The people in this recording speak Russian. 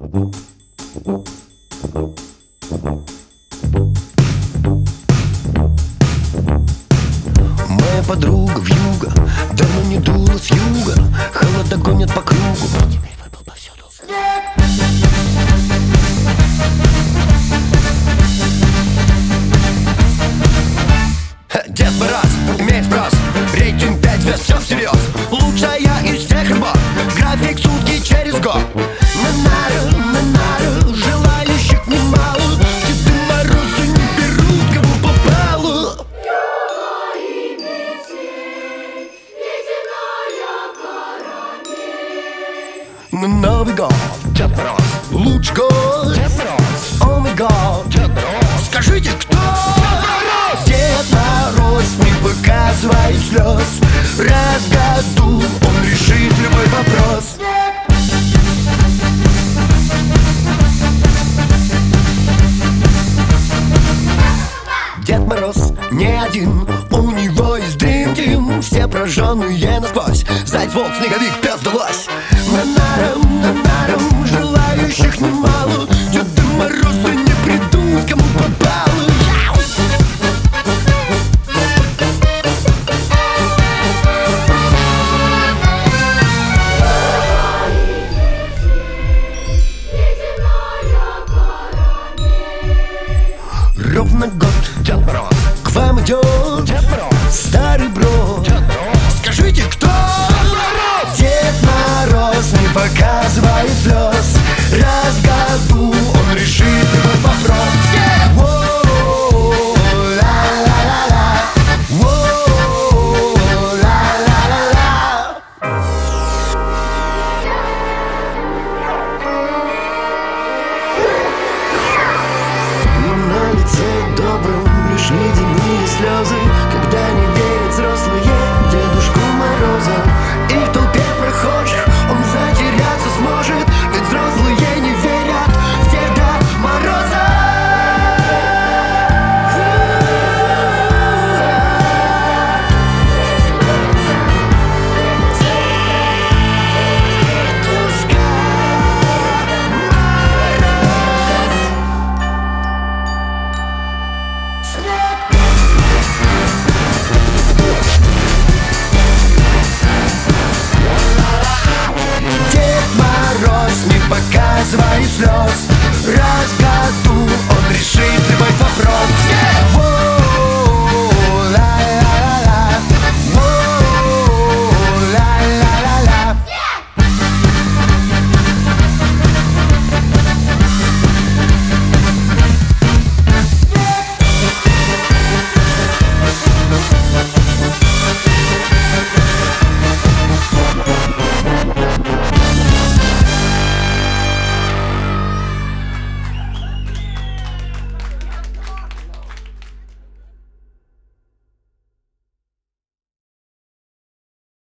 Моя подруга вьюга давно не дула с юга, холода гонят по кругу, теперь выпал повсюду. Дед Мороз имеет спрос, рейтинг 5 звезд, все всерьез. Лучшая из всех работ, график сутки через год. Желающих немало, Деды Морозы не берут, кому попало. На Новый год Дед Мороз, лучший год Дед Мороз, о май гад Дед Мороз, скажите, кто? Дед Мороз не показывает слез, раз в году он решит любой вопрос. Дед Мороз не один, у него есть Dream Team. Все прожженные насквозь, заяц, волк, снеговик, пес да лось. На желающих немало, Деды Морозы не придут, кому попало. Ровно год Дед Мороз к вам идет Дед Мороз, старый брод Дед Мороз, скажите, кто? Дед Мороз не показывает слез, раз в году он решит любой вопрос. Добрым лишь не